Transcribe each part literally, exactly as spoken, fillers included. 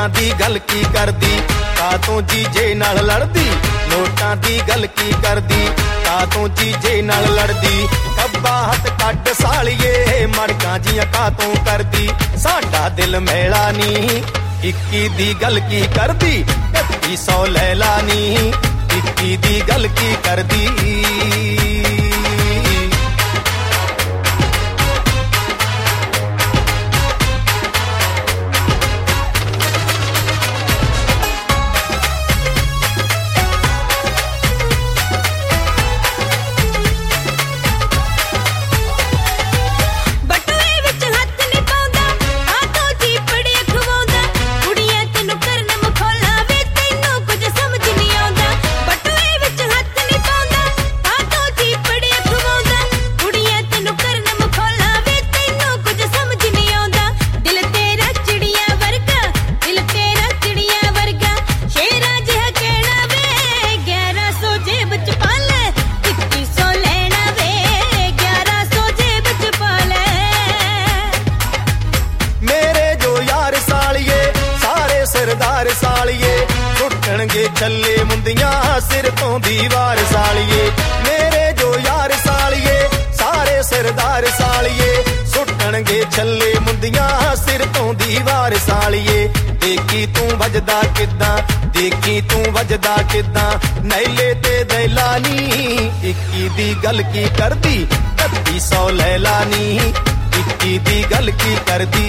ਨੋਟਾਂ ਦੀ ਗੱਲ ਕੀ ਕਰਦੀ ਕਾਤੋਂ ਜੀਜੇ ਨਾਲ ਲੜਦੀ ਨੋਟਾਂ ਦੀ ਗੱਲ ਕੀ ਕਰਦੀ ਕਾਤੋਂ ਜੀਜੇ ਨਾਲ ਲੜਦੀ ਖੱਬਾ ਹੱਥ ਕੱਟ ਸਾਲੀਏ ਮੜਕਾਂ ਜੀਆਂ ਕਾਤੋਂ ਕਰਦੀ ਸਾਡਾ ਦਿਲ ਮੇਲਾ ਨੀ ਇੱਕੀ ਦੀ ਗੱਲ ਕੀ ਕਰਦੀ ਇਕੱਤੀ ਸੌ ਲੈ ਲਾ ਨੀ ਇੱਕੀ ਦੀ ਗੱਲ ਕੀ ਕਰਦੀ ਸਰਦਾਰ ਸਾਲੀਏ ਸੁੱਟਣਗੇ ਛੱਲੇ ਮੁੰਦੀਆਂ ਸਿਰ ਤੋਂ ਦੀਵਾਰ ਸਾਲੀਏ ਮੇਰੇ ਜੋ ਯਾਰ ਸਾਲੀਏ ਸਾਰੇ ਸਰਦਾਰ ਸਾਲੀਏ ਸੁੱਟਣਗੇ ਛੱਲੇ ਮੁੰਦੀਆਂ ਸਿਰ ਤੋਂ ਦੀਵਾਰ ਸਾਲੀਏ ਦੇਖੀ ਤੂੰ ਵੱਜਦਾ ਕਿੱਦਾਂ ਦੇਖੀ ਤੂੰ ਵੱਜਦਾ ਕਿੱਦਾਂ ਨੈਲੇ ਤੇ ਦੈਲਾ ਨੀ ਇੱਕੀ ਦੀ ਗੱਲ ਕੀ ਕਰਦੀ ਇਕੱਤੀ ਸੌ ਲੈ ਲਾ ਨੀ ਇੱਕੀ ਦੀ ਗੱਲ ਕੀ ਕਰਦੀ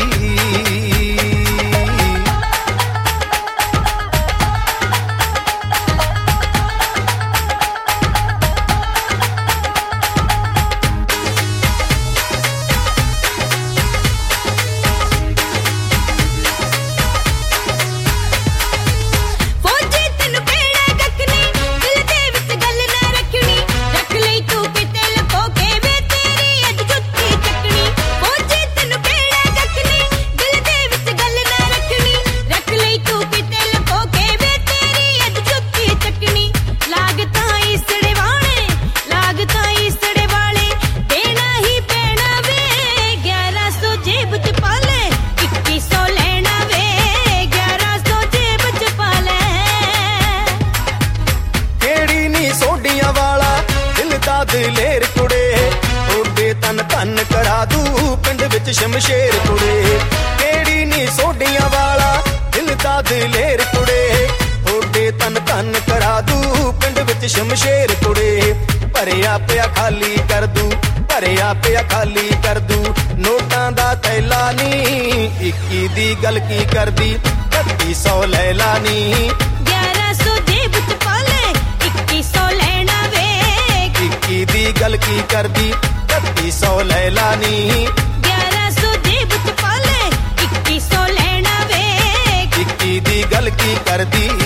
ਦਲੇਰ ਕੁੜੇ ਓਡੇ ਤਨ ਧਨ ਕਰਾ ਦੂ ਪਿੰਡ ਵਿੱਚ ਸ਼ਮਸ਼ੇਰ ਕੁੜੇ ਕਿਹੜੀ ਨੀ ਸੋਡੀਆਂ ਵਾਲਾ ਦਿਲ ਦਾ ਦਲੇਰ ਕੁੜੇ ਓਡੇ ਤਨ ਧਨ ਕਰਾ ਦੂ ਪਿੰਡ ਵਿੱਚ ਸ਼ਮਸ਼ੇਰ ਕੁੜੇ ਭਰਿਆ ਪਿਆ ਖਾਲੀ ਕਰ ਦੂ ਭਰਿਆ ਪਿਆ ਖਾਲੀ ਕਰ ਦੂ ਨੋਟਾਂ ਦਾ ਥੈਲਾ ਨੀ ਇੱਕੀ ਦੀ ਗੱਲ ਕੀ ਕਰਦੀ ਇਕੱਤੀ ਸੌ ਲੈ ਲਾ ਨੀ ਗਿਆਰਾਂ ਸੌ ਜੇਬ ਚ ਪਾ ਲੈ ਇੱਕੀ ਸੌ ਲੈਣਾ ਵੇ ਇੱਕੀ ਦੀ ਗੱਲ ਕੀ ਕਰਦੀ ਇਕੱਤੀ ਸੌ ਲੈ ਲਾ ਨੀ ਗਿਆਰਾਂ ਸੌ ਜੇਬ ਚ ਪਾ ਲੈ ਇੱਕੀ ਸੌ ਲੈਣਾ ਵੇ ਇੱਕੀ ਦੀ ਗੱਲ ਕੀ ਕਰਦੀ